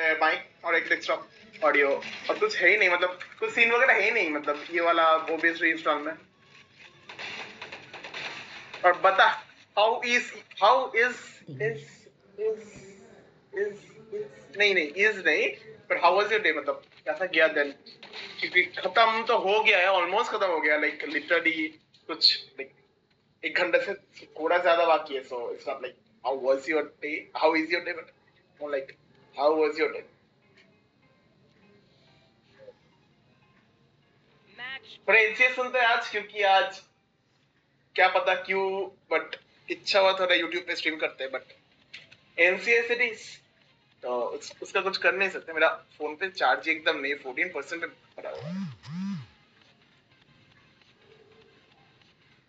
Mic और एक desktop audio और कुछ है ही नहीं, मतलब कुछ सीन वगैरह है ही नहीं, मतलब ये वाला OBS इंस्टॉल में। और बता हाउ इज इज नहीं इज नहीं, but how was your day, मतलब कैसा गया दिन? क्योंकि खत्म तो हो गया है, ऑलमोस्ट खत्म हो गया, लाइक लिटरली कुछ लाइक 1 घंटे से थोड़ा ज्यादा बाकी है, so it's not like how was your day, how is your day, but more like how was your day. पर एनसीएस सुनते हैं आज, क्योंकि आज क्या पता क्यों, बट इच्छा हुआ थोड़ा यूट्यूब पे स्ट्रीम करते हैं, बट एनसीएस इट इज, तो उसका कुछ कर नहीं सकते। मेरा फोन पे चार्ज एकदम नहीं, 14% पे पड़ा हुआ है।